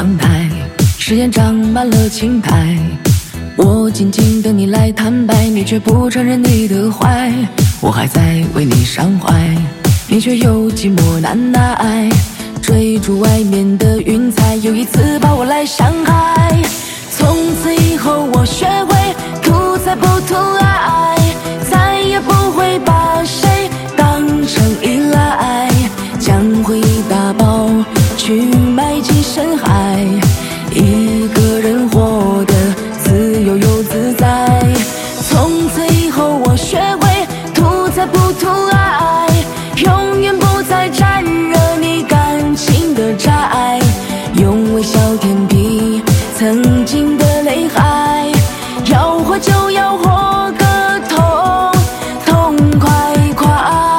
阳台，誓言长满了青苔。我静静等你来坦白，你却不承认你的坏。我还在为你伤怀，你却又寂寞难耐。追逐外面的云彩，又一次把我来伤害。从此以后我学会图财不图爱，再也不会把谁当成依赖，将回忆打包去埋进深海，一个人活得自由又自在。从此以后我学会图财不图爱，永远不再沾惹你感情的债，用微笑填平曾经的泪海，要活就要活个痛痛快快。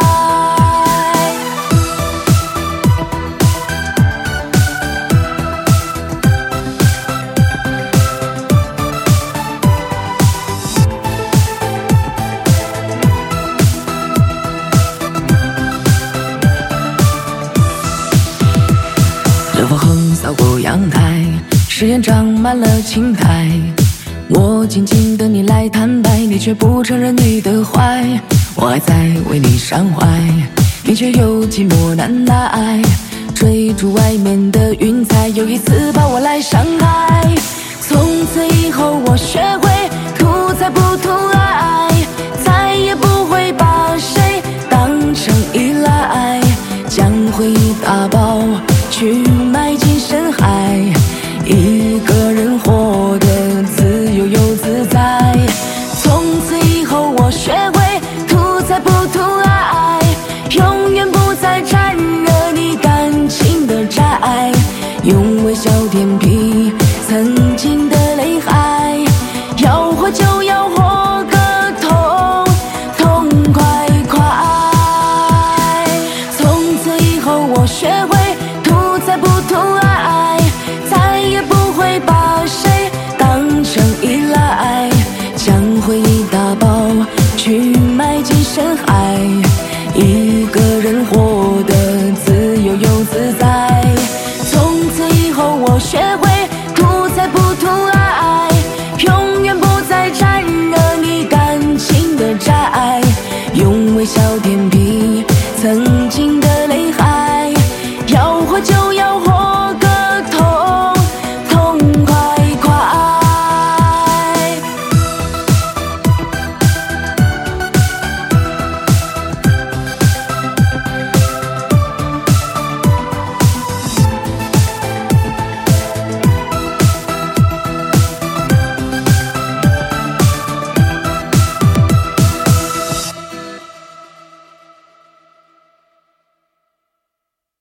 热风横扫过阳台，誓言长满了青苔。我静静等你来坦白，你却不承认你的坏。我还在为你伤怀，你却又寂寞难耐。追逐外面的云彩，又一次把我来伤害。从此以后我学会图财不图爱，再也不会把谁当成依赖，将回忆打包去埋进深海，一个人活得自由又自在。从此以后我学会图财不图爱，永远不再沾惹你感情的债，用微笑填平曾经的泪海，要活就要活个痛痛快快。从此以后我学会图财不图爱，再也不会把谁当成依赖，将回忆打包去埋进深海，一个